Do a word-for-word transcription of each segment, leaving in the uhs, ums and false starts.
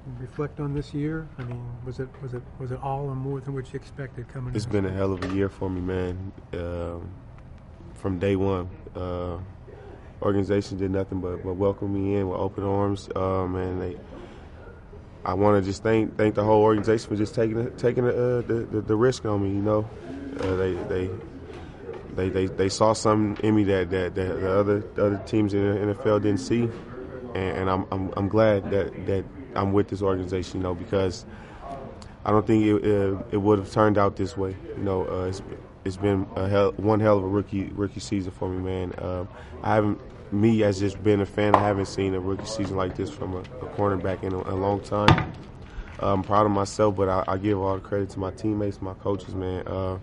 reflect on this year? I mean, was it was it was it all and more than what you expected coming in? It's been a hell of a year for me, man. Um, from day one, uh, organization did nothing but, but welcome me in with open arms, um, and they. I want to just thank thank the whole organization for just taking taking the uh, the, the, the risk on me. You know, uh, they they. They, they they saw something in me that, that, that the other the other teams in the N F L didn't see, and, and I'm, I'm I'm glad that, that I'm with this organization, you know, because I don't think it uh, it would have turned out this way. You know, uh, it's it's been a hell, one hell of a rookie rookie season for me, man. Um, I haven't me as just being a fan, I haven't seen a rookie season like this from a, a cornerback in a, a long time. Uh, I'm proud of myself, but I, I give all the credit to my teammates, my coaches, man. Uh,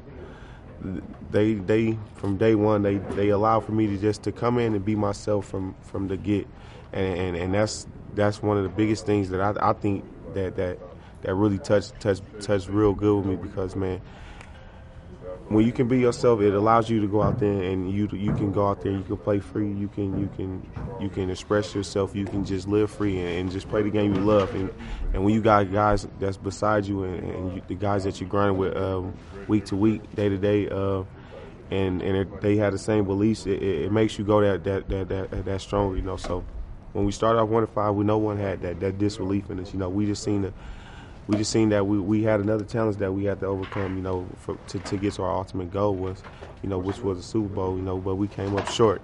They, they from day one, they, they allow for me to just to come in and be myself from, from the get, and, and, and that's that's one of the biggest things that I, I think that, that that really touched touched touched real good with me, because man, when you can be yourself, it allows you to go out there and you you can go out there, you can play free, you can you can you can express yourself, you can just live free and, and just play the game you love. And and when you got guys that's beside you and, and you, the guys that you grind with um, week to week, day to day, uh, and and it, they have the same beliefs, it, it makes you go that that that that, that stronger, you know. So when we started off one and five, we no one had that that disbelief in us, you know. We just seen the We just seen that we, we had another challenge that we had to overcome, you know, for, to, to get to our ultimate goal was, you know, which was a Super Bowl, you know, but we came up short.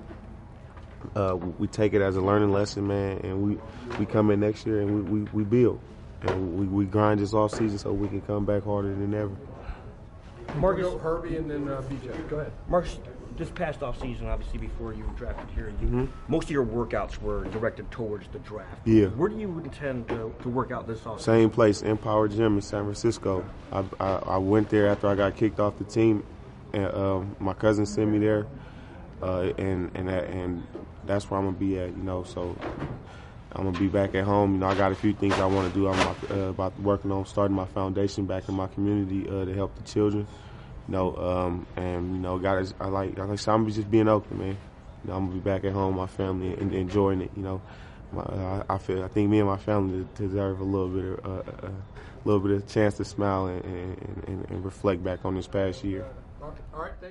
Uh, we take it as a learning lesson, man, and we, we come in next year and we, we, we build. And we, we grind this off season so we can come back harder than ever. Marcus, Herbie, and then uh, B J. Go ahead. Marcus, this past off season, obviously before you were drafted here, you, Mm-hmm. most of your workouts were directed towards the draft. Yeah. Where do you intend to, to work out this off season? Same place, Empower Gym in San Francisco. I, I, I went there after I got kicked off the team, and uh, my cousin sent me there, uh, and and that, and that's where I'm gonna be at, you know. So I'm gonna be back at home. You know, I got a few things I want to do. I'm uh, about working on starting my foundation back in my community uh, to help the children. You know, um, and you know, guys, I like, I like, I'm just being open, man. You know, I'm gonna be back at home, my family, and enjoying it. You know, my, I, I feel, I think me and my family deserve a little bit of, uh, a little bit of chance to smile and, and, and, and reflect back on this past year. All right, thank you.